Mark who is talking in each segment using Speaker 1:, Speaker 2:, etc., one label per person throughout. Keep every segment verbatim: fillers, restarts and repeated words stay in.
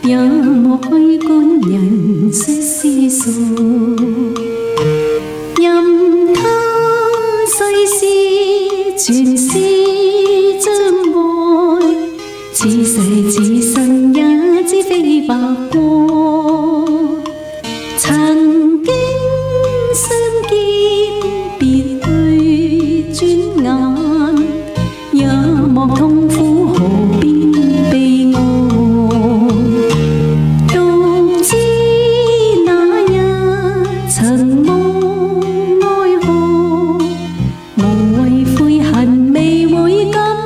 Speaker 1: 也莫去管人世世俗，任他世事全是障礙，此世此生也知非白過。曾經相見，別去轉眼，也莫痛苦，何必悲哀？獨知那日曾無愛何，無謂悔恨未會感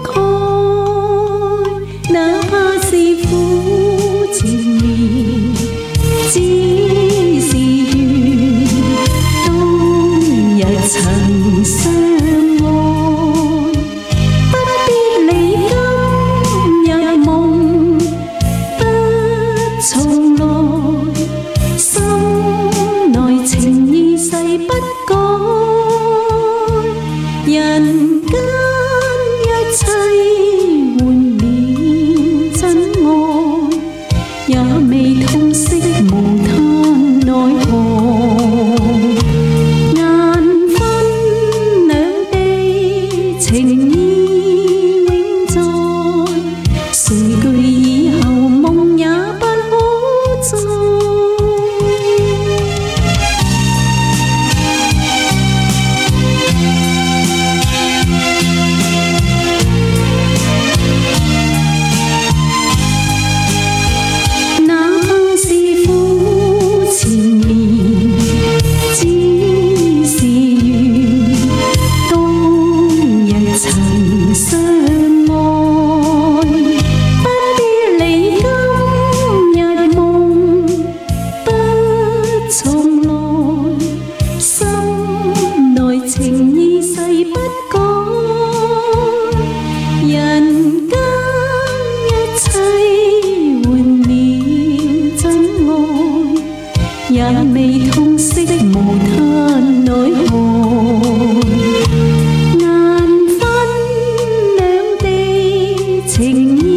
Speaker 1: 慨，哪怕是苦纏綿，只是緣當日曾相愛，不必理今日夢不重來，心內情意誓不改，人間一切換了真愛，也未痛惜無嘆奈何。難分兩地情意永在，誰懼以後夢也不可再。哪怕是苦纏綿，只是緣當日曾相愛，不必理今日夢不重來，心內情意誓不改，人間一切換了真愛，也未痛惜無嘆奈何。難分兩地情意